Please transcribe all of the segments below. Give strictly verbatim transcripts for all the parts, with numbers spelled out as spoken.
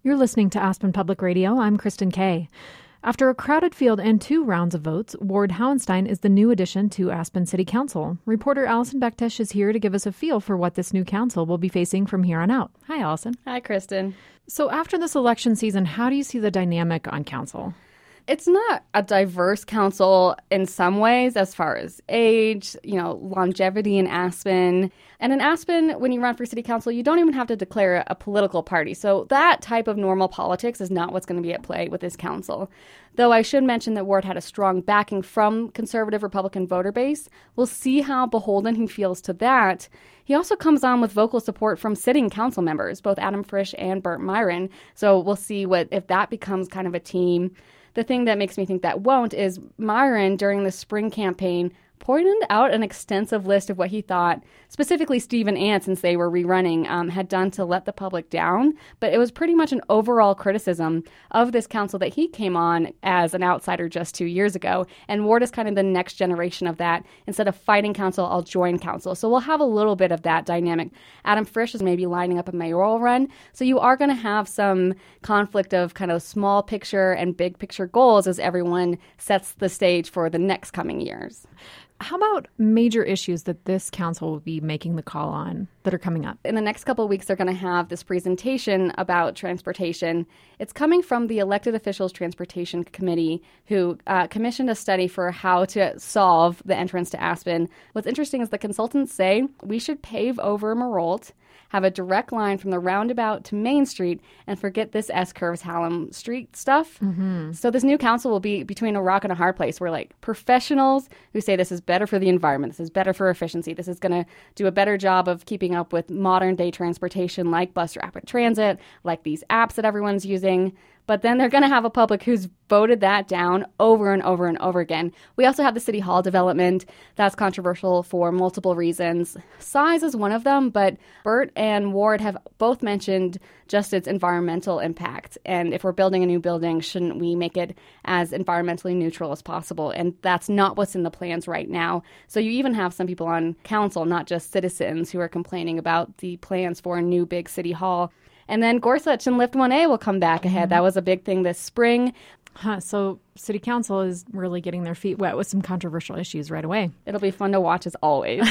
You're listening to Aspen Public Radio. I'm Kristen Kay. After a crowded field and two rounds of votes, Ward Hauenstein is the new addition to Aspen City Council. Reporter Allison Bektesh is here to give us a feel for what this new council will be facing from here on out. Hi, Allison. Hi, Kristen. So after this election season, how do you see the dynamic on council? It's not a diverse council in some ways as far as age, you know, longevity in Aspen. And in Aspen, when you run for city council, you don't even have to declare a political party. So that type of normal politics is not what's going to be at play with this council. Though I should mention that Ward had a strong backing from conservative Republican voter base. We'll see how beholden he feels to that. He also comes on with vocal support from sitting council members, both Adam Frisch and Burt Myron. So we'll see what if that becomes kind of a team. The thing that makes me think that won't is Myron, during the spring campaign, pointed out an extensive list of what he thought, specifically Stephen Ant, since they were rerunning, um, had done to let the public down. But it was pretty much an overall criticism of this council that he came on as an outsider just two years ago. And Ward is kind of the next generation of that. Instead of fighting council, I'll join council. So we'll have a little bit of that dynamic. Adam Frisch is maybe lining up a mayoral run. So you are going to have some conflict of kind of small picture and big picture goals as everyone sets the stage for the next coming years. How about major issues that this council will be making the call on that are coming up? In the next couple of weeks, they're going to have this presentation about transportation. It's coming from the Elected Officials Transportation Committee, who uh, commissioned a study for how to solve the entrance to Aspen. What's interesting is the consultants say we should pave over Marolt, have a direct line from the roundabout to Main Street, and forget this S-curves Hallam Street stuff. Mm-hmm. So this new council will be between a rock and a hard place where, like, professionals who say this is better for the environment, this is better for efficiency, this is going to do a better job of keeping up with modern-day transportation like bus rapid transit, like these apps that everyone's using. But then they're going to have a public who's voted that down over and over and over again. We also have the City Hall development. That's controversial for multiple reasons. Size is one of them, but Burt and Ward have both mentioned just its environmental impact. And if we're building a new building, shouldn't we make it as environmentally neutral as possible? And that's not what's in the plans right now. So you even have some people on council, not just citizens, who are complaining about the plans for a new big City Hall. And then Gorsuch and Lift one A will come back ahead. That was a big thing this spring. Huh, so City Council is really getting their feet wet with some controversial issues right away. It'll be fun to watch as always.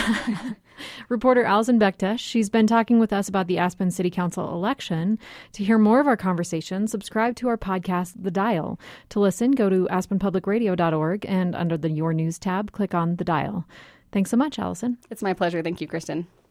Reporter Allison Bektesh, she's been talking with us about the Aspen City Council election. To hear more of our conversation, subscribe to our podcast, The Dial. To listen, go to aspen public radio dot org and under the Your News tab, click on The Dial. Thanks so much, Allison. It's my pleasure. Thank you, Kristen.